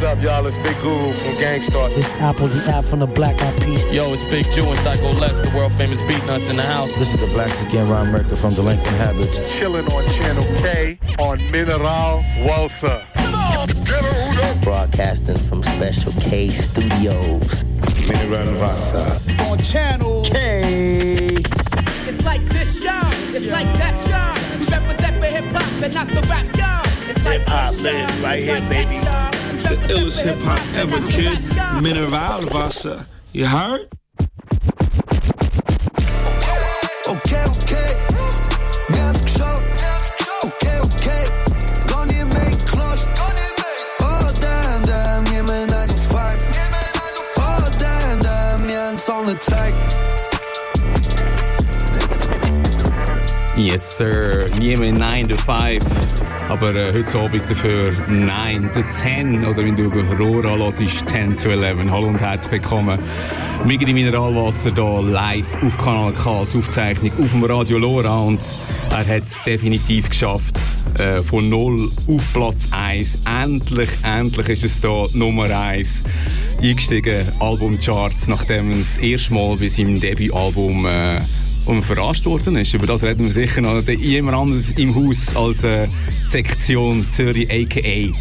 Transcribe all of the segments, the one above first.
What's up, y'all? It's Big Guru from Gangstar. It's Apple, the app from the Black Eyed Peas. Yo, it's Big Jew and Psycho Les, the world famous Beatnuts in the house. This is the Blacks Again, Ron Merker from Delinquent Habits. Chilling on Channel K on Mineral Walsa. Broadcasting from Special K Studios. Mineral Walsa. On Channel K. It's like this, y'all. It's like that, y'all. We represent for hip-hop and not the rap, y'all. It's like hip-hop lives right here, baby. The illest hip-hop ever, kid. Mineral Wasser. You heard? Okay, okay. Mir hat's geschafft. Okay, okay. Gar nie mehr geklatscht. Oh, damn, damn. Gib mir 9 to 5. Oh, damn, damn. Mir haben's all gezeigt. Yes, sir. Nie mehr 9 to 5. Aber heute Abend dafür 9 to 10. Oder wenn du Aurora hörst, 10 to 11. Hallo und herzlich willkommen. Migri Mineralwasser hier live auf Kanal K als Aufzeichnung auf dem Radio Lora. Und er hat es definitiv geschafft. Von 0 auf Platz 1. Endlich ist es hier Nummer 1 eingestiegen. Albumcharts, nachdem er das erste Mal bei seinem Debütalbum verarscht worden ist. Über das reden wir sicher noch jemand anderes im Haus als Sektion Zürich a.k.a.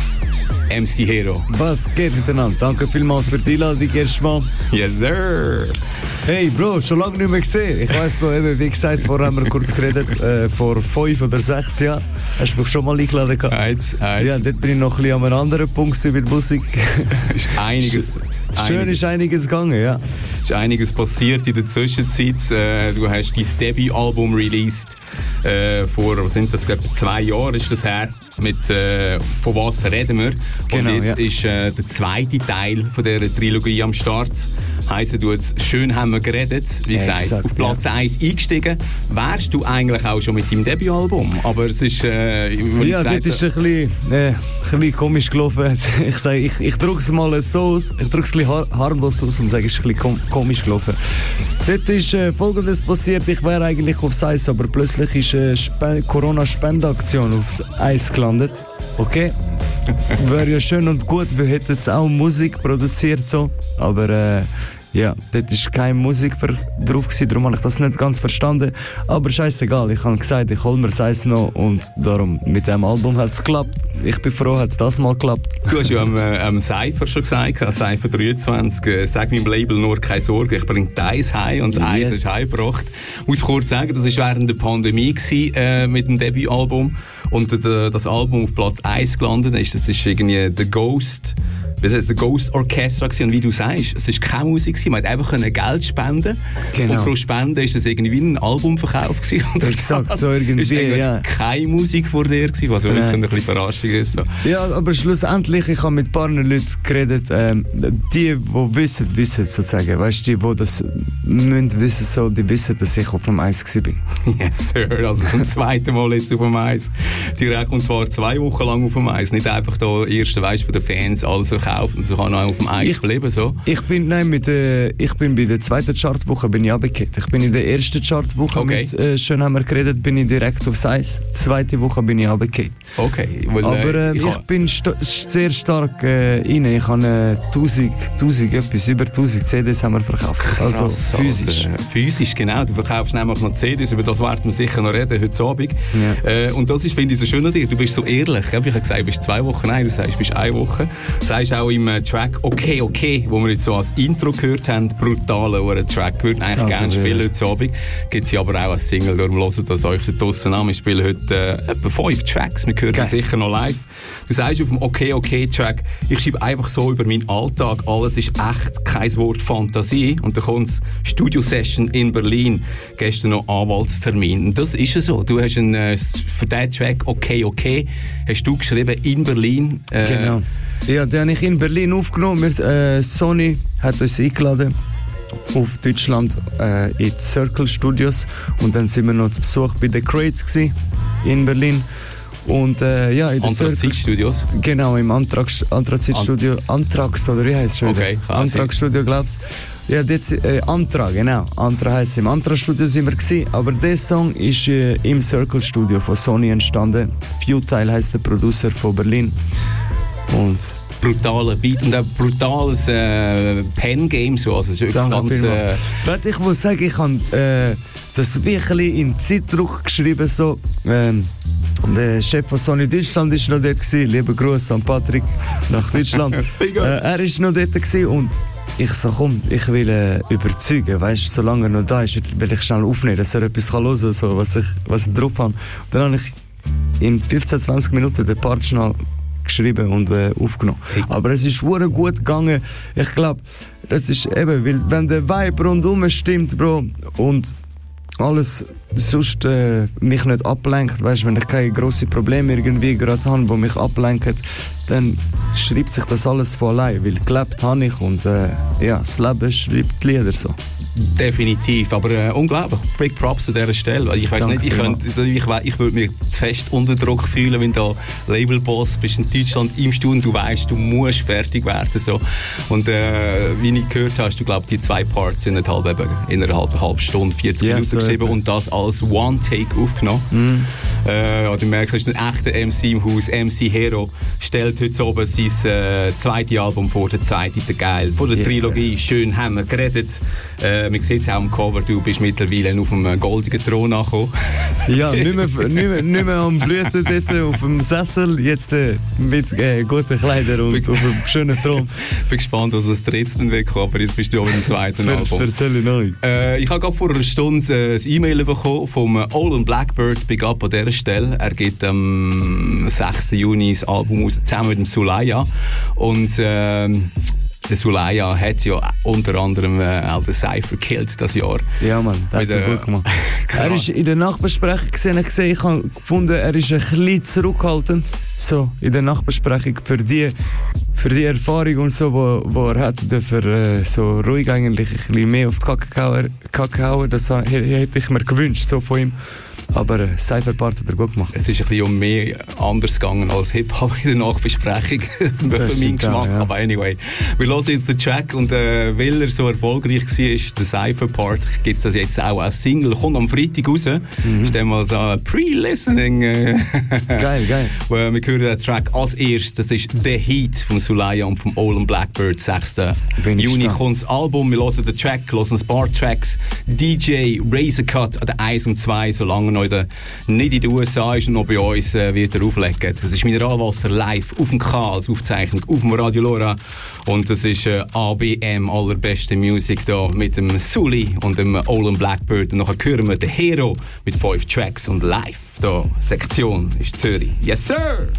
MC Hero. Was geht miteinander? Danke vielmals für die Einladung erstmal. Yes, sir. Hey Bro, schon lange nicht mehr gesehen. Ich weiss noch, eben, wie gesagt, vorher haben wir kurz geredet, vor 5 oder 6 Jahren. Hast du mich schon mal eingeladen gehabt? Ja, dort bin ich noch ein bisschen an einem anderen Punkt mit Musik. Ist einiges. Schön ist einiges gegangen, ja. Ist einiges passiert in der Zwischenzeit. Du hast dein Debütalbum released. Vor, was sind das, glaube 2 Jahre ist das her. Mit «Von was reden wir?» Genau, und jetzt ist der zweite Teil von dieser Trilogie am Start. Heisst, du jetzt «Schön haben wir geredet», wie gesagt, exakt, auf Platz 1 eingestiegen. Wärst du eigentlich auch schon mit deinem Debütalbum? Aber es ist... ja, das ist ein bisschen komisch gelaufen. Ich drücke es mal so aus, ich drücke es ein bisschen harmlos aus und sage, es ist ein bisschen komisch gelaufen. Dort ist Folgendes passiert, ich wäre eigentlich aufs Eis, aber plötzlich ist eine Corona-Spendeaktion aufs Eis gelandet. Okay? Wäre ja schön und gut, wir hätten jetzt auch Musik produziert, so. Aber ja, dort war keine Musik drauf gewesen, darum habe ich das nicht ganz verstanden. Aber scheißegal, ich habe gesagt, ich hole mir das Eis noch und darum, mit dem Album hat es geklappt. Ich bin froh, hat es das mal geklappt. Du hast ja am Cypher schon gesagt, Cypher 23, sag meinem Label nur keine Sorge, ich bringe deins heim und das Eis ist heimgebracht. Ich muss kurz sagen, das war während der Pandemie gewesen, mit dem Debütalbum und das Album auf Platz 1 gelandet ist. Das ist irgendwie The Ghost. Das war das Ghost Orchestra und wie du sagst, es war keine Musik, man konnte einfach Geld spenden. Genau. Und pro Spende war das irgendwie ein Albumverkauf. Exakt, so irgendwie, ja. Keine Musik vor dir, was wirklich ein bisschen Überraschung ist. So. Ja, aber schlussendlich, ich habe mit ein paar Leuten geredet, die wissen sozusagen, weißt du, die das müssen wissen, so, die wissen, dass ich auf dem Eis war. Yes, Sir, also zum zweiten Mal jetzt auf dem Eis. Direkt, und zwar 2 Wochen lang auf dem Eis. Nicht einfach da erste, weißt du, von den Fans alles verkauft und so kann auch auf dem Eis bleiben. So. Ich bin bei der zweiten Chartwoche bin ich runtergefallen. Ich bin in der ersten Chartwoche mit «Schön haben wir geredet», bin ich direkt aufs Eis. Die zweite Woche bin ich runtergefallen. Okay. Well, aber ich bin sehr stark rein. Ich habe 1000 etwas, über 1000 CDs haben wir verkauft. Krass, also physisch. Alter. Physisch, genau. Du verkaufst nämlich noch CDs, über das werden wir sicher noch reden heute Abend. Ja. Und das ist, finde ich, so schön an dir. Du bist so ehrlich. Ich habe gesagt, du bist 2 Wochen, nein, du sagst, du bist 1 Woche. Du sagst auch im Track «Okay, okay», wo wir jetzt so als Intro gehört haben, brutaler Track. Wir würden eigentlich gerne spielen heute Abend. Gibt es aber auch als Single, darum hört das euch da draussen an. Wir spielen heute etwa 5 Tracks, wir hören sicher noch live. Du sagst auf dem «Okay, okay» Track, ich schreibe einfach so über meinen Alltag, alles ist echt, kein Wort Fantasie. Und dann kommt Studio-Session in Berlin, gestern noch Anwaltstermin. Und das ist ja so, du hast für diesen Track «Okay, okay» hast du geschrieben in Berlin. Genau. Ja, den habe ich in Berlin aufgenommen. Sony hat uns eingeladen auf Deutschland in die Circle Studios und dann sind wir noch zu Besuch bei The Crates in Berlin. Und ja, in der Anthrazit-Studios? Genau, im Anthrazit-Studio. Anthrax, oder wie heisst es schon wieder? Okay, Anthrax-Studio, glaubst du? Ja, jetzt, Antra, genau. Antra heisst es. Im Antra-Studio sind wir gewesen, aber der Song ist im Circle-Studio von Sony entstanden. Futile heisst der Producer von Berlin. Und brutaler Beat und auch brutales Pen-Game. So. Also, es ist ganz, ich muss sagen, ich habe das wirklich in Zeitdruck geschrieben. So. Der Chef von Sony Deutschland war noch dort. Lieber Gruß an Patrick nach Deutschland. Er war noch dort und ich so, komm, ich will überzeugen, weißt, solange er noch da ist, will ich schnell aufnehmen, dass er etwas hören kann, so, was ich drauf habe. Und dann habe ich in 15-20 Minuten den Part schnell geschrieben und aufgenommen. Aber es ist verdammt gut gegangen. Ich glaube, das ist eben, weil wenn der Vibe rundum stimmt, Bro, und alles sonst mich nicht ablenkt, weißt, wenn ich keine grossen Probleme irgendwie gerade habe, die mich ablenken, dann schreibt sich das alles von allein, weil gelebt habe ich und ja, das Leben schreibt die Lieder so. Definitiv, aber unglaublich. Big Props an dieser Stelle. Ich weiss nicht, ich würde mich zu fest unter Druck fühlen, wenn du Labelboss bist in Deutschland im Studio und du weißt, du musst fertig werden. So. Und wie ich gehört habe, du glaubst, die 2 Parts innerhalb einer halben Stunde, 40 Minuten so geschrieben und das als One-Take aufgenommen. Ja, du merkst, es ist ein echter MC im Haus. MC Hero stellt heute oben sein zweites Album vor, der zweite, der Geil. Von der Trilogie, schön haben wir geredet. Man sieht es auch am Cover, du bist mittlerweile auf dem goldenen Thron angekommen. Ja, nicht mehr am Blüten dort auf dem Sessel, jetzt mit guten Kleidern und auf einem schönen Thron. Ich bin gespannt, was das dritte dann wegkommt, aber jetzt bist du auch im zweiten Album. Erzähl ich noch. Ich habe gerade vor einer Stunde ein E-Mail bekommen vom Olin Blackbird, Big Up an dieser Stelle. Er gibt am 6. Juni das Album raus, zusammen mit dem Sulaya. Und der Sulaya hat ja unter anderem auch den Cypher gekillt das Jahr. Ja, Mann, das hat er gut gemacht. Er ist in der Nachbesprechung gesehen, ich habe gefunden, er ist ein bisschen zurückhaltend. So, in der Nachbesprechung für die Erfahrung und so, wo er hat, dafür so ruhig eigentlich ein bisschen mehr auf die Kacke hauen. Das hätte ich mir gewünscht so von ihm. Aber Cypher-Part hat er gut gemacht. Es ist ein bisschen mehr anders gegangen als Hip-Hop in der Nachbesprechung. Für meinen Geschmack. Ja. Aber anyway, wir hören jetzt den Track und weil er so erfolgreich war, der Cypher-Part, gibt es das jetzt auch als Single. Kommt am Freitag raus. Ist dann mal so ein Pre-Listening. Geil. Wir hören den Track als erstes. Das ist «The Heat» von Sulaya und vom Olin Blackbird. 6. Juni kommt das Album. Wir hören den Track, hören ein paar Tracks. DJ Razor Cut an der 1 und 2, solange noch nicht in den USA ist und noch bei uns wird er auflegen. Das ist Mineralwasser live auf dem K als Aufzeichnung auf dem Radio Lora und das ist ABM, allerbeste Musik da mit dem Sully und dem Olin Blackbird und nachher hören wir den Hero mit 5 Tracks und live da Sektion ist Zürich. Yes sir!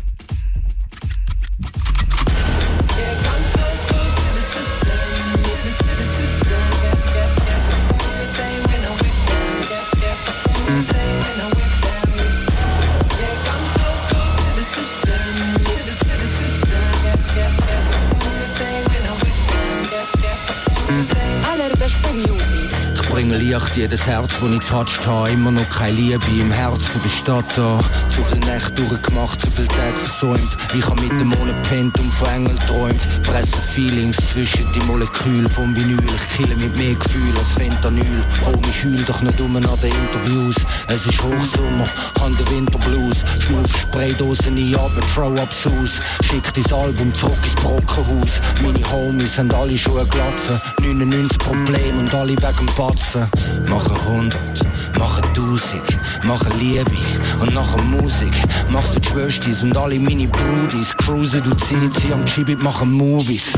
Ich bringe Licht jedes Herz, das ich toucht habe. Immer noch keine Liebe im Herz von der Stadt da. Zu viel Nächte durchgemacht, zu viel Tage versäumt. Ich hab mit dem Mond gepennt und von Engeln träumt. Presse Feelings zwischen die Moleküle vom Vinyl. Ich kille mit mehr Gefühl als Fentanyl. Oh, mich heul doch nicht an den Interviews. Es ist Hochsommer, han den Winterblues. Smooth Spraydosen einatmen, Throw-Ups aus. Schick dein Album zurück ins Brockenhaus. Meine Homies haben alle Schuhe glatzen. 99 Probleme und alle wegen Batzen. Machen 100, machen 1000, machen Liebe und nachher Musik. Machst du die Schwöstis und alle meine Brudis. Cruisen, du ziehst sie am Chibit, machen Movies.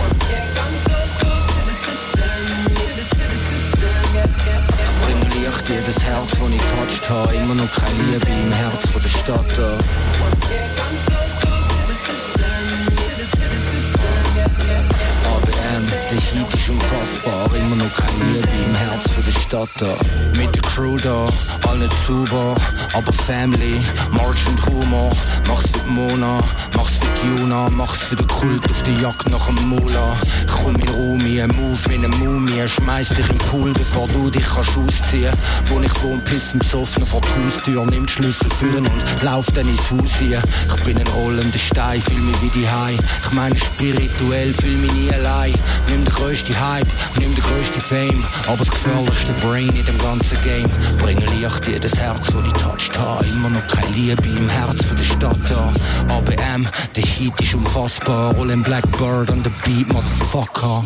Ich bringe Licht jedes Herz, das ich toucht habe. Immer noch keine Liebe im Herz von der Stadt da. ABM, der Heat ist unfassbar. Immer noch keine Liebe im Herz von der Stadt da. Mit der Crew da, all nicht sauber, aber Family, March und Humor. Mach's für die Mona, mach's für die Juna, mach's für den Kult auf die Jagd nach dem Mula. Ich komm in Rumi, move wie eine Mumie. Schmeiß dich im Pool, bevor du dich kannst ausziehen. Wo ich wohne, pissen besoffen vor die Haustür. Nimm die Schlüssel führen und lauf dann ins Haus hier. Ich bin ein rollender Stein, fühl mich wie die Hai. Ich meine spirituell, fühl mich nie allein. Nimm den grössten Hype, nimm den grössten Fame, aber das gefährlichste Brain in dem ganzen Game. Bringe Licht in das Herz, wo die touched haben. Immer noch keine Liebe im Herz von der Stadt da. ABM, der Heat ist unfassbar. Rollin' Blackbird on the beat, Motherfucker.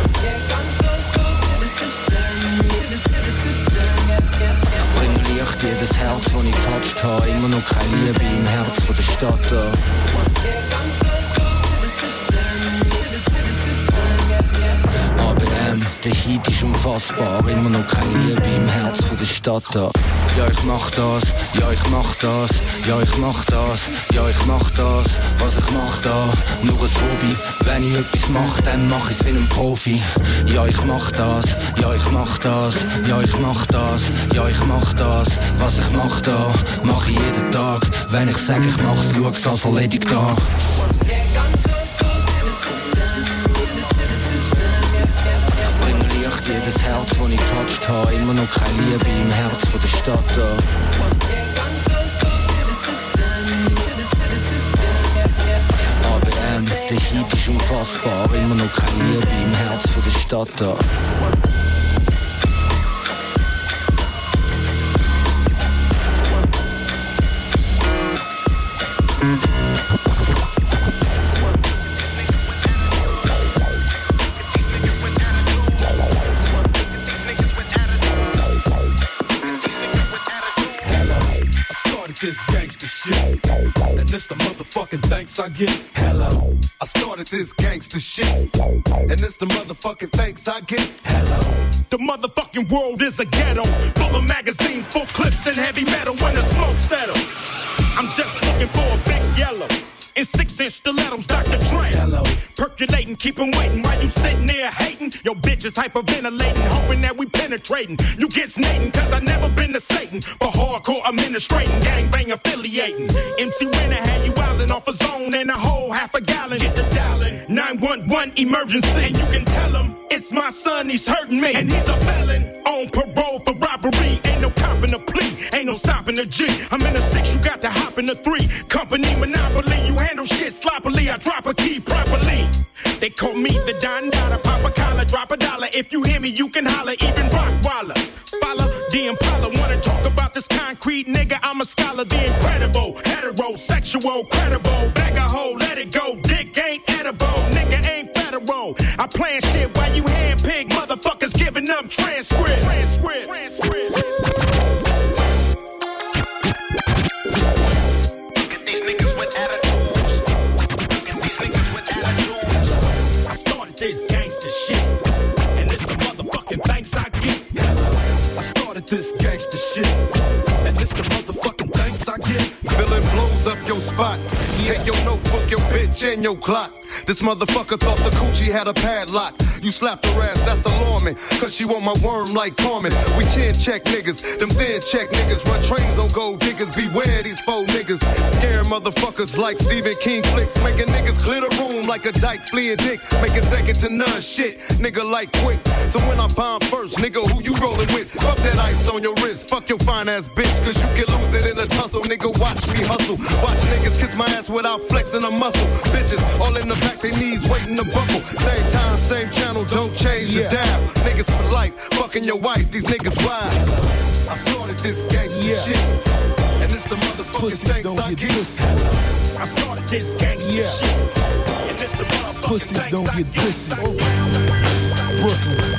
Bringe Licht in das Herz, wo ich touched habe. Immer noch keine Liebe im Herz von der Stadt da. ABM, der Heat ist unfassbar, immer noch keine Liebe im Herz von der Stadt da. Ja, ich mach das, ja, ich mach das, ja, ich mach das, ja, ich mach das, was ich mach da, nur ein Hobby. Wenn ich etwas mach, dann mach ich's wie ein Profi. Ja, ich mach das, ja, ich mach das, ja, ich mach das, ja, ich mach das, was ich mach da, mach ich jeden Tag. Wenn ich sag, ich mach's, schau's als erledigt da. Jedes Herz, das ich touched habe, immer noch keine Liebe im Herz von der Stadt da. ABM, der Heat ist unfassbar, immer noch keine Liebe im Herz von der Stadt da. This gangsta shit, and it's the motherfucking thanks I get. Hello, I started this gangsta shit, and it's the motherfucking thanks I get. Hello, the motherfucking world is a ghetto, full of magazines, full clips, and heavy metal. When the smoke settles, I'm just looking for a big yellow. In 6-inch stilettos, Dr. Dre. Hello. Percolating, keep 'em waiting while you sitting there hating. Your bitch is hyperventilating, hoping that we penetrating. You get snating, cause I never been to Satan. For hardcore administrating, gangbang affiliating. MC Renner had you wildin' off a zone and a whole half a gallon. Get the dialing, 911 emergency. And you can tell him, it's my son, he's hurting me. And he's a felon, on parole for robbery. Ain't no copping a plea, ain't no stopping the G. I'm in a 6, you got to hop in the 3. Company monopoly, you handle shit sloppily, I drop a key properly. They call me the Don Dada, pop a collar, drop a dollar. If you hear me, you can holler, even Rockwallers. Follow the Impala, wanna talk about this concrete nigga, I'm a scholar, the incredible, heterosexual, credible, bag a hoe, let it go, dick ain't edible, nigga ain't federal. I plan shit while you handpick, motherfuckers giving up transcript. This gangsta shit, and it's the motherfucking thanks I get. I started this gangsta shit, and it's the motherfucking thanks I get. Villain blows up your spot. Take your notebook, your bitch, and your clock. This motherfucker thought the coochie had a padlock. You slapped her ass, that's alarming. Cause she want my worm like Carmen. We chin check niggas, them thin check niggas. Run trains on gold diggers, beware these faux niggas. Scare motherfuckers like Stephen King flicks. Making niggas clear the room like a dyke fleeing dick. Making second to none shit, nigga like quick. So when I bomb first, nigga, who you rolling with? Fuck that ice on your wrist, fuck your fine ass bitch. Cause you can lose it in a tussle, nigga, watch me hustle. Watch niggas kiss my ass without flexing a muscle. Bitches all in the back, they knees waiting to buckle. Same time, same channel, don't change the dial. Niggas for life, fucking your wife, these niggas wild. I started this gangsta shit, and it's the motherfucking thanks I get. I started this gangsta shit, and it's the motherfucking pussies don't get pussy. Brooklyn.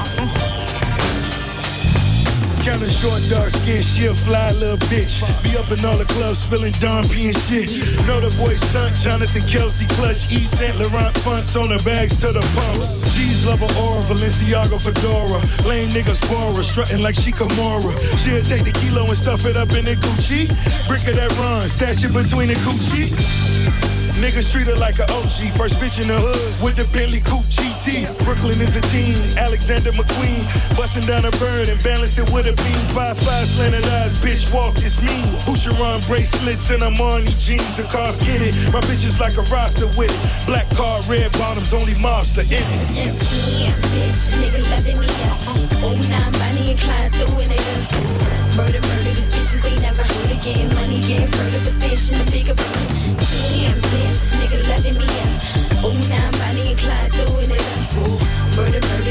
Kinda short, dark skin, she a fly little bitch. Be up in all the clubs, spilling Don P and shit. Know the boy stunt, Jonathan Kelsey clutch. E. Saint Laurent fonts on her bags to the pumps. G's love her aura, Balenciaga fedora. Lame niggas borrow, strutting like she Kimura. She'll take the kilo and stuff it up in the Gucci. Brick of that run, stash it between the coochie. Niggas treat her like a OG. First bitch in the hood with the Bentley Coupe GT. Brooklyn is the team. Alexander McQueen. Busting down a bird and balance it with a beam. 5'5" slanted eyes. Bitch walk, it's me. Boucheron bracelets and Armani jeans. The cars get it. My bitch is like a roster with it. Black car, red bottoms, only mobster in it. MTM, bitch. Nigga loving me up. 09, Bonnie and Clyde throwing it up. Murder, these bitches they never heard again. Money getting further for station, the bigger bucks. TM, bitch. Nigga loving me up. 09, Bonnie and Clyde throwing it up. Murder,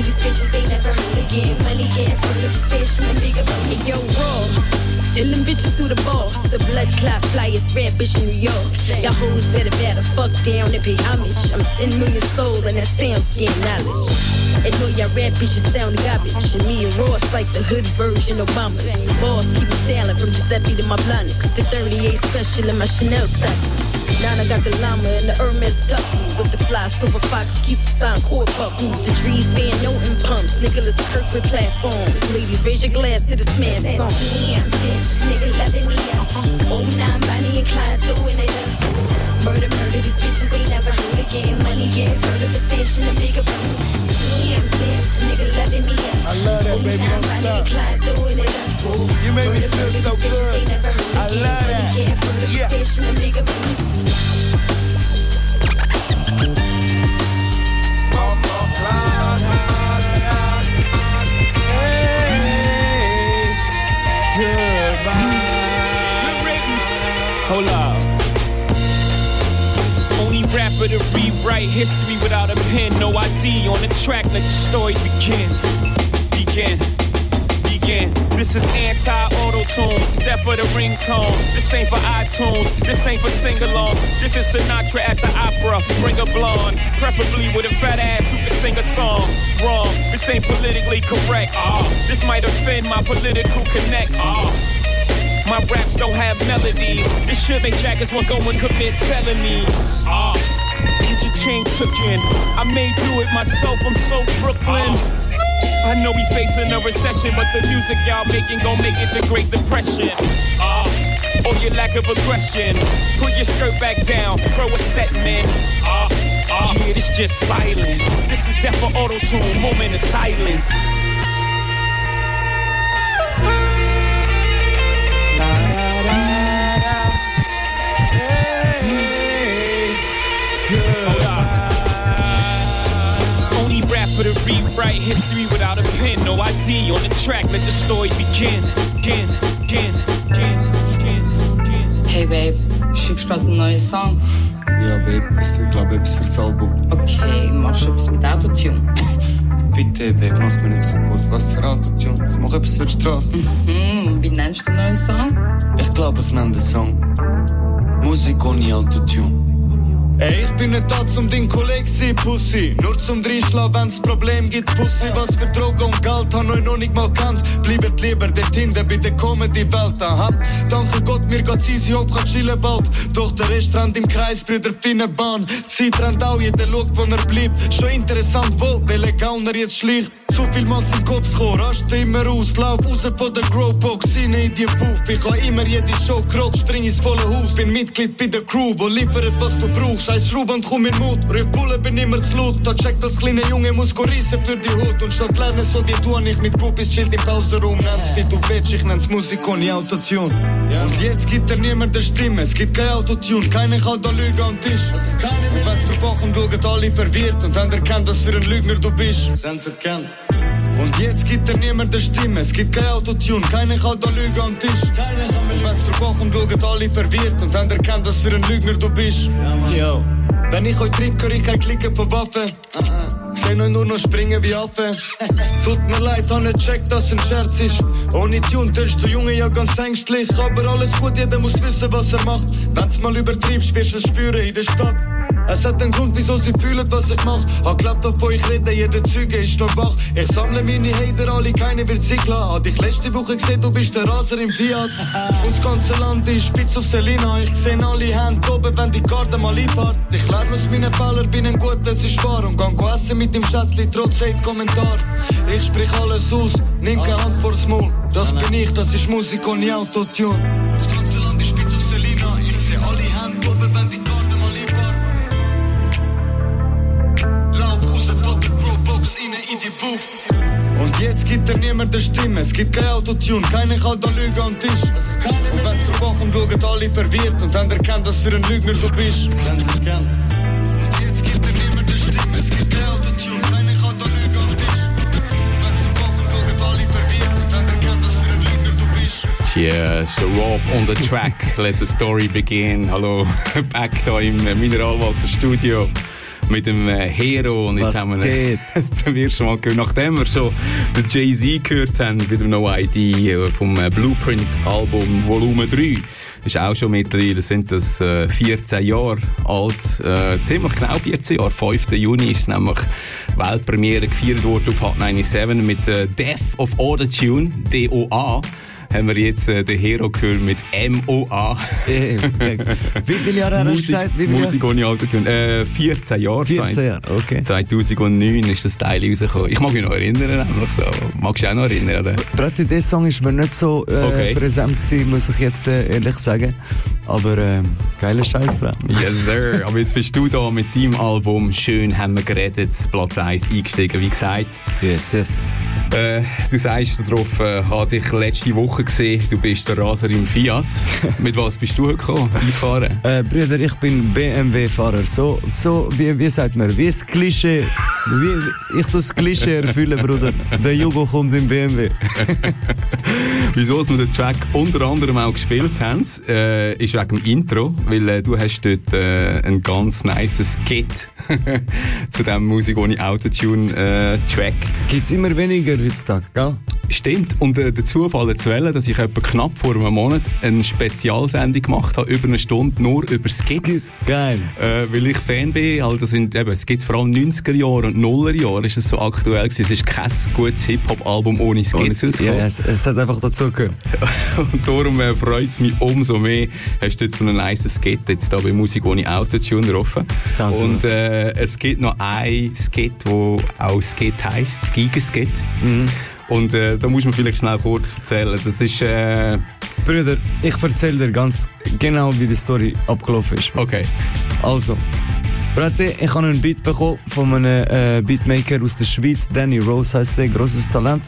further station and bigger bonus. Yo, Ross. Tell them bitches to the boss. The blood clot flyest rap bitch in New York. Y'all hoes better fuck down and pay homage. I'm 10 million soul and that stamp skin knowledge. And know y'all rap bitches sound garbage. And me and Ross like the hood version of Obama's. Boss keep it styling from Giuseppe to my Blonix. The 38 special in my Chanel stockings. Now I got the llama and the Hermes duffy. With the fly silver fox, keeps Stein core buckle. The trees Van Noten pumps, Nicholas Kirk with platforms. Ladies, raise your glass to this man's song. Nigga loving me up. 09 Bonnie and Clyde doing it up. Murder, these bitches ain't never heard again. Money getting further for station and bigger bonus. Damn, bitch, nigga loving me up. I love that, baby, don't stop. Clyde doing it up. You make me feel so good. I love that. Yeah. Station and bigger bonus. Hold up. Only rapper to rewrite history without a pen. No ID on the track, let the story begin. This is anti-auto-tune, death for the ringtone. This ain't for iTunes, this ain't for sing-alongs. This is Sinatra at the opera, bring a blonde. Preferably with a fat ass who can sing a song. Wrong, this ain't politically correct. This might offend my political connects. My raps don't have melodies. This shit make jackets want go and commit felonies. Get your chain took in. I may do it myself, I'm so Brooklyn. I know we facing a recession, but the music y'all making gon' make it the Great Depression. Or your lack of aggression. Put your skirt back down, throw a set, man. Yeah, this just violent. This is death for auto-tune, moment of silence. Only rapper to rewrite history without a pen. No ID on the track, let the story begin. Hey Babe, schreibst du gerade einen neuen Song? Ja, Babe, das wird, glaube ich, etwas fürs Album. Okay, machst du etwas mit Autotune? Bitte, Babe, mach mir nicht kaputt. Was für Autotune? Ich mach etwas für die Straße. Wie nennst du den neuen Song? Ich glaube, ich nenne den Song Musik ohne Autotune. Ey, ich bin nicht da zum dein Kollege sein, Pussy. Nur zum Dreischlagen, wenn's Problem gibt, Pussy. Was für Drogen und Geld, han euch noch nicht mal kannt. Bleibt lieber dort hinten bei der Comedy-Welt, aha. Danke Gott, mir geht's easy, hopp, kann chillen bald. Doch der Rest rennt im Kreis, Brüder, Finnenbahn. Zeit rennt auch, jeder schaut, wo er bleibt. Schon interessant, wo, welcher Gauner jetzt schlicht. Zu viel Max im Kopf, raste immer aus. Lauf raus von der Growbox, rein in die Puff. Ich habe immer jede Show gerockt, spring ins volle Haus. Bin Mitglied bei der Crew, wo liefert, was du brauchst. Scheiß Schrauben, komm in Mut. Rüff Bullen, bin immer zu laut. Da checkt als kleiner Junge, muss go reissen für die Hut. Und statt lernen, so wie du, ich mit Groupies chillt im Pausenraum. Nenn's wie du willst, ich nenn's Musik ohne Autotune. Und jetzt gibt niemand eine Stimme, es gibt kein Autotune. Keiner kann da lügen am Tisch. Und wenn's drauf wachen, schauen alle verwirrt und haben erkannt, was für ein Lügner du bist. Sind's erkannt. Und jetzt gibt niemand eine Stimme, es gibt kein Autotune, keiner kann da lügen am Tisch. Und wenn's drauf wachen, schauen alle verwirrt und haben erkannt, was für ein Lügner du bist. Yo. Wenn ich euch triff, höre ich kein Klicken von Waffen. Ich seh euch nur noch springen wie Affen. Tut mir leid, hab nicht checkt, dass ein Scherz ist. Ohne Tune tust du Junge ja ganz ängstlich. Aber alles gut, jeder muss wissen, was er macht. Wenn's mal übertreibst, wirst du es spüren in der Stadt. Es hat einen Grund, wieso sie fühlen, was ich mach. Hab glaubt, auf euch reden, jeder Zeuge ist noch wach. Ich sammle meine Hater, alle, keine wird sich lassen. Hab dich letzte Woche gesehen, du bist der Raser im Fiat. Und das ganze Land ist spitz auf Selina. Ich seh alle Hände oben, wenn die Karte mal einfahrt. Ich lerne aus meinen Fehlern, bin ein gut, das ist wahr. Und gang essen mit dem Schätzli, trotz Hate-Kommentar. Ich sprich alles aus, nimm keine Hand vors Maul. Das bin ich, das ist Musik ohne Autotune. Das ganze Land ist spitz auf Selina. Ich seh alle Hände oben, wenn die Karte mal einfahrt. Und jetzt gibt niemand eine Stimme, es gibt kein Autotune, keiner kann da lügen am Tisch. Und wenn's drauf wachen, schauen alle verwirrt und haben erkannt, was für ein Lügner du bist. Und jetzt gibt niemand eine Stimme, es gibt kein Autotune, keiner kann da lügen am Tisch. Und wenn's drauf wachen, schauen alle verwirrt und haben erkannt, was für ein Lügner du bist. Yes, the Rob on the track, let the story begin. Hallo, back da im Mineralwasserstudio. mit dem Hero. Und jetzt haben wir zum ersten Mal gehört, nachdem wir schon den Jay-Z gehört haben, mit dem No ID vom Blueprint-Album Volume 3. Ist auch schon mittlerweile, sind das 14 Jahre alt, ziemlich genau 14 Jahre. 5. Juni ist nämlich Weltpremiere gefeiert worden auf Hot 97 mit Death of Autotune, DOA. Haben wir jetzt den Hero gehört mit MOA. Wie viele Jahre hast du gesagt? Musik ohne Autotune. 14 Jahre. 14 Jahre, okay. 2009 ist das Teil rausgekommen. Ich mag mich noch erinnern, nämlich so. Magst du auch noch erinnern, oder? Gerade dieser Song war mir nicht so präsent gewesen, muss ich jetzt ehrlich sagen. Aber geiler Scheiß, Bro. Yes, sir. Aber jetzt bist du da mit deinem Album «Schön haben wir geredet», Platz 1 eingestiegen, wie gesagt. Yes. Du sagst darauf, habe dich letzte Woche gesehen, du bist der Raser im Fiat. Mit was bist du gekommen, einfahren? Brüder, ich bin BMW-Fahrer. So wie sagt man, wie das Klischee. Ich tue das Klischee erfüllen, Bruder. Der Jugo kommt im BMW. Wieso wir den Track unter anderem auch gespielt haben, ist wegen dem Intro, weil du hast dort einen ganz nice Skit zu diesem Musik ohne Autotune-Track. Gibt es immer weniger heutzutage, gell? Stimmt. Und der Zufall zu wählen, dass ich etwa knapp vor einem Monat eine Spezialsendung gemacht habe, über eine Stunde, nur über Skits. Geil. Weil ich Fan bin, also das sind eben Skits, vor allem 90er Jahre und 0er Jahre ist es so aktuell gewesen. Es ist kein gutes Hip-Hop-Album ohne Skits rausgekommen. Ja, es hat einfach dazugehört. Und darum freut es mich umso mehr, hast du jetzt so einen nice Skit jetzt da bei Musik ohne Autotune drauf. Danke. Und es gibt noch ein Skit, der auch Skit heisst, Gigaskit. Mhm. Und da muss man vielleicht schnell kurz erzählen. Das ist... Brüder, ich erzähle dir ganz genau, wie die Story abgelaufen ist. Okay. Also, Brate, ich habe einen Beat bekommen von einem Beatmaker aus der Schweiz. Danny Rose heisst der, grosses Talent.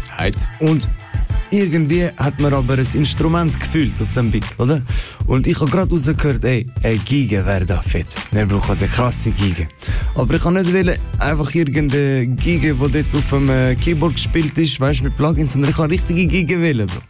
Und irgendwie hat man aber ein Instrument gefühlt auf dem Beat, oder? Und ich habe gerade rausgehört, ey, eine Giga wäre da fett. Wir brauchen eine krasse Giga. Aber ich wollte nicht einfach irgendeine Giga, die dort auf dem Keyboard gespielt ist, weißt du, mit Plugins, sondern ich habe richtige Giga wählen, Bro.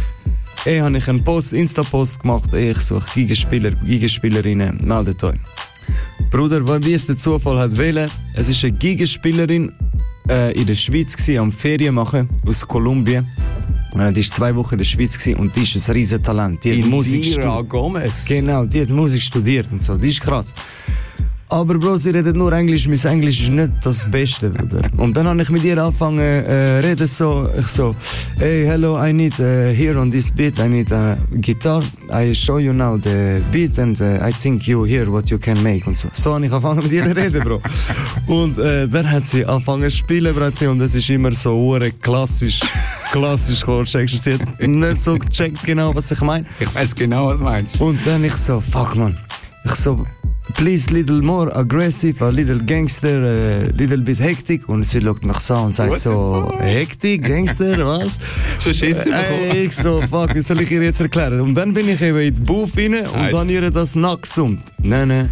Ey, habe ich einen Insta-Post gemacht, ey, ich suche Gigaspieler, Gigaspielerinnen, meldet euch. Bruder, wie es der Zufall hat wählen, es ist eine Gigaspielerin in der Schweiz gewesen, am Ferien machen, aus Kolumbien. Die war 2 Wochen in der Schweiz und die ist ein riesen Talent. Die hat Musik studiert. Gomez. Genau, die hat Musik studiert und so. Die ist krass. Aber Bro, sie redet nur Englisch. Mein Englisch ist nicht das Beste, Bruder. Und dann habe ich mit ihr angefangen reden so. Ich so, hey, hello, I need here on this beat, I need a guitar. I show you now the beat and I think you hear what you can make und so. So habe ich angefangen mit ihr reden, Bro. Und dann hat sie angefangen zu spielen, Bro. Und das ist immer so klassisch gekommen. Sie hat nicht so gecheckt genau, was ich meine. Ich weiß genau, was du meinst. Und dann ich so, fuck man. Ich so, please little more aggressive, a little gangster, a little bit hectic. Und sie schaut mich so und sagt so, Hektik, Gangster, was? Schon Schiss bekommen. Ich so, fuck, wie soll ich ihr jetzt erklären? Und dann bin ich eben in die Booth rein und habe ihr das nachgesummt. Nein.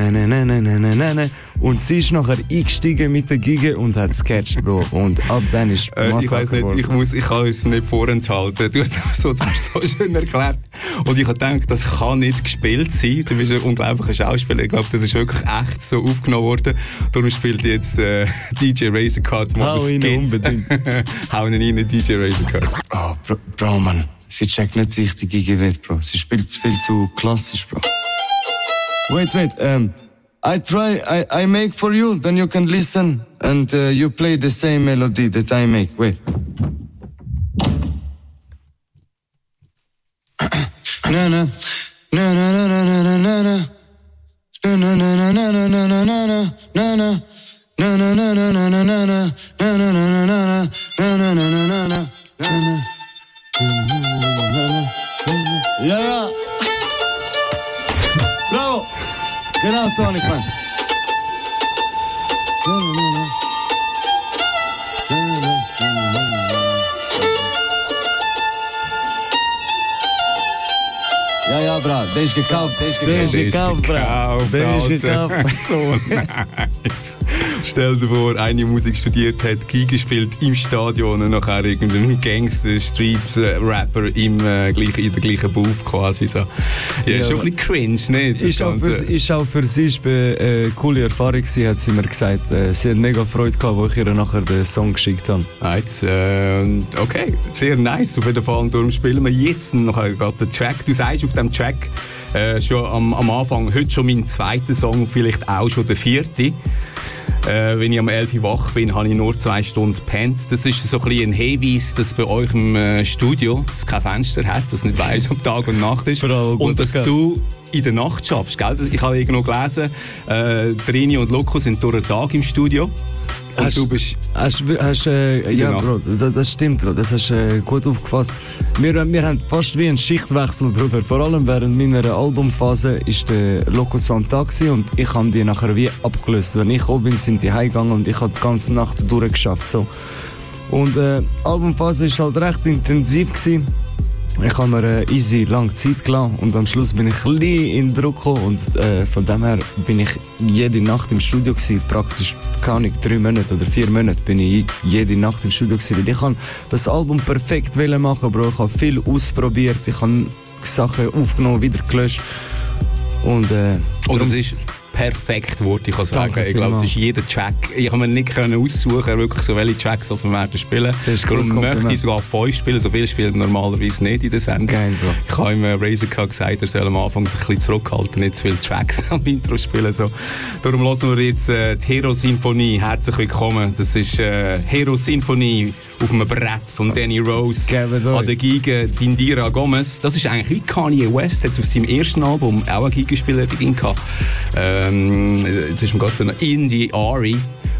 Und sie ist nachher eingestiegen mit der Giga und hat sketcht, Bro. Und ab dann ist ich weiss nicht, ich kann es nicht vorenthalten. Du hast es so schön erklärt. Und ich habe gedacht, das kann nicht gespielt sein. Du bist ein unglaublicher Schauspieler. Ich glaube, das ist wirklich echt so aufgenommen worden. Darum spielt jetzt DJ Razorcut mal das Skit. Unbedingt. Hau ihn rein, DJ Razorcut. Oh, Bro, man. Sie checkt nicht, wie ich die Giga will, Bro. Sie spielt viel zu klassisch, Bro. Wait. I make for you, then you can listen and you play the same melody that I make. Wait. Na na na na na na na na na na na na na na na na na na na na. Na na na na na na na na na na na na na na na na na. Ja. Bravo. Genau so, ich meine. Ja, bra, der ist gekauft, bra. Der ist gekauft. So nice. Stell dir vor, eine Musik studiert hat, Geige spielt im Stadion und nachher irgendein Gangster-Street-Rapper in der gleichen Booth quasi so. Ja, schon ein bisschen cringe, nicht? Ist auch für sie eine coole Erfahrung gewesen, hat sie mir gesagt. Sie hat mega Freude gehabt, als ich ihr nachher den Song geschickt habe. Okay, sehr nice auf jeden Fall. Und darum spielen wir jetzt noch gerade den Track. Du sagst auf dem Track schon am Anfang, heute schon mein zweiter Song, vielleicht auch schon der vierte. Wenn ich am 11 Uhr wach bin, habe ich nur 2 Stunden gepennt. Das ist so ein bisschen ein Hinweis, dass bei euch im Studio das kein Fenster hat, dass du nicht weißt, ob Tag und Nacht ist. Und dass du in der Nacht schaffst. Gell? Ich habe irgendwo gelesen, Trini und Loco sind durch den Tag im Studio. Und du bist... ja, Bro, das stimmt, Bro. Das hast du gut aufgefasst. Wir haben fast wie einen Schichtwechsel, Bruder. Vor allem während meiner Albumphase war der Loco so am Tag und ich habe die nachher wie abgelöst. Wenn ich oben bin, sind die heimgegangen und ich habe die ganze Nacht durchgeschafft. So. Und die Albumphase war halt recht intensiv gewesen. Ich habe mir easy lange Zeit gelassen und am Schluss bin ich ein bisschen in Druck gekommen und von dem her bin ich jede Nacht im Studio gewesen, praktisch, keine Ahnung, 3 Monate oder 4 Monate bin ich jede Nacht im Studio gewesen, weil ich kann das Album perfekt machen, Bro. Ich habe viel ausprobiert, ich habe Sachen aufgenommen, wieder gelöscht und das ist perfekt, würde ich sagen. Ich glaube, es ist jeder Track. Ich kann mir nicht aussuchen, wirklich so welche Tracks wir werden spielen. Darum möchte ich sogar 5 spielen. So viel spielt normalerweise nicht in der Sendung. Geil, ich habe ihm Razor gesagt, er soll am Anfang sich ein bisschen zurückhalten, nicht zu viele Tracks am Intro spielen. So. Darum hören wir jetzt die Hero-Sinfonie. Herzlich willkommen. Das ist Hero-Sinfonie auf einem Brett von Danny Rose. An der Geige Indira Gomez. Das ist eigentlich wie Kanye West. Hat auf seinem ersten Album auch eine Geigenspielerin gehabt. Jetzt ist mir gerade noch Indie Ari.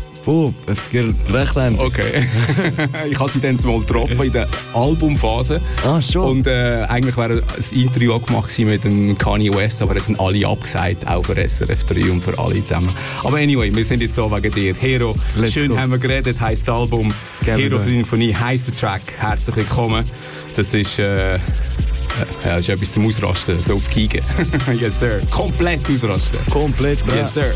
Recht endlich. Okay. Ich habe sie dann mal getroffen in der Albumphase. Ah, schon. Und eigentlich wäre ein Interview auch gemacht mit dem Kanye West, aber er hat dann alle abgesagt, auch für SRF 3 und für alle zusammen. Aber anyway, wir sind jetzt hier wegen dir. Hero, schön haben wir geredet, heisst das Album. Hero Sinfonie heisst der Track. Herzlich willkommen. Das ist... ja, das ist etwas zum Ausrasten, so auf Kiegen. Yes, sir. Komplett ausrasten. Komplett, bra. Yes, sir.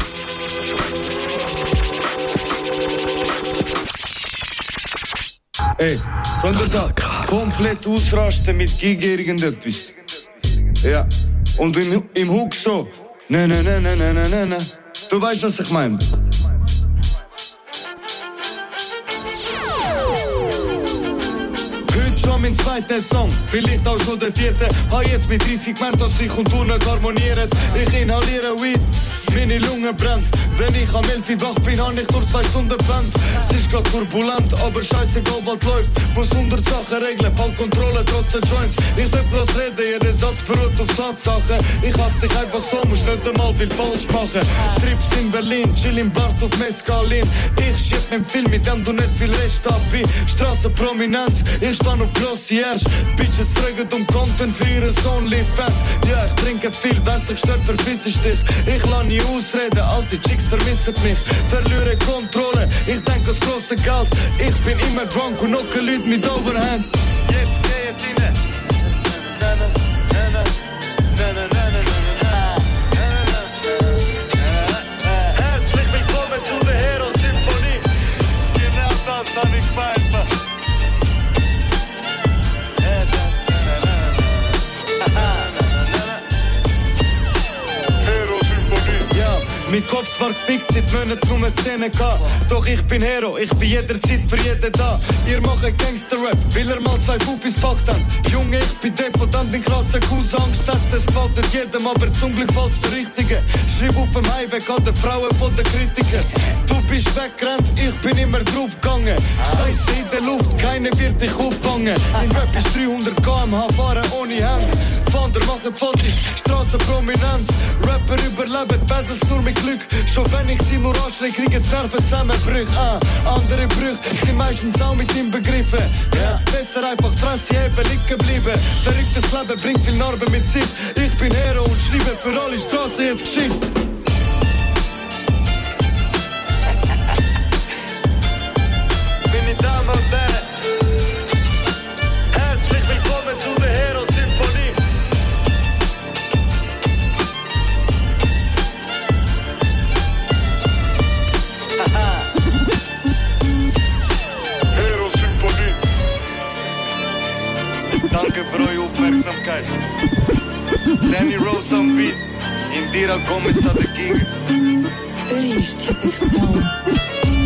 Ey, könnt ihr da komplett ausrasten mit Giga irgendetwas? Ja, und im Hook so, ne. Du weißt, was ich meine? Mein zweiter Song, vielleicht auch schon der 4. Hab jetzt mit 30 gemerkt, dass ich und du nicht harmonieren. Ich inhaliere Weed, meine Lunge brennt. Wenn ich am 11 Uhr wach bin, hab ich nur 2 Stunden gepennt. Es ist grad turbulent, aber scheißegal, bald läuft. Muss 100 Sachen regeln, Fallkontrolle trotz der Joints. Ich darf groß reden, jeder Satz beruht auf Tatsachen. Ich hasse dich einfach so, musst nicht einmal viel falsch machen. Trips in Berlin, chill in Bars auf Mescalin. Ich schieb mit Film, mit dem du nicht viel Rest ab. Straßenprominenz, ich stand auf Glossiers. Bitches fragen Content für ihre Onlyfans. Ja, ich trinke viel, wenn's dich stört, verpiss ich dich. Ich lass nie ausreden, alte Chicks vermissen mich. Verliere Kontrolle, ich denk ans grosse Geld. Ich bin immer drunk und knocke Leute mit Overhand. Jetzt geht rein. Herzlich willkommen zu der Hero-Symphonie. Genau das hab ich gemeint. Mein Kopf zwar gefickt, seit Monaten nur Szene gehabt. Doch ich bin Hero, ich bin jederzeit für jeden da. Ihr macht Gangster-Rap, weil ihr mal 2 Fufis packt habt. Junge, ich bin der von dem den krassen Kuss. Angst hat, es gefällt nicht jedem, aber zum Glück fällt's der Richtige. Schreib auf dem Highway an den Frauen von den Kritikern. Du bist weggerannt, ich bin immer draufgegangen. Scheiße in der Luft, keiner wird dich auffangen. Mein Rap ist 300 km/h, fahren ohne Hand. Fander machen Fotos, Strassenprominenz. Rapper überleben, Battles nur mit Glück. Schon wenn ich sie nur anschrei, kriegen sie Nervenzusammenbrüche. Andere Brüche sind meistens auch mit ihm begriffen. Ja, besser einfach Fresse heben, liegen bleiben. Verrücktes Leben bringt viel Narben mit sich. Ich bin Hero und schreibe für alle Straßen jetzt Geschichte. Meine Damen und Herren, herzlich willkommen zu der Hero-Symphonie. Haha. Aufmerksamkeit. Danny Rose am Beat, Indira Gomez an der Giga. Zürich ist die Sektion.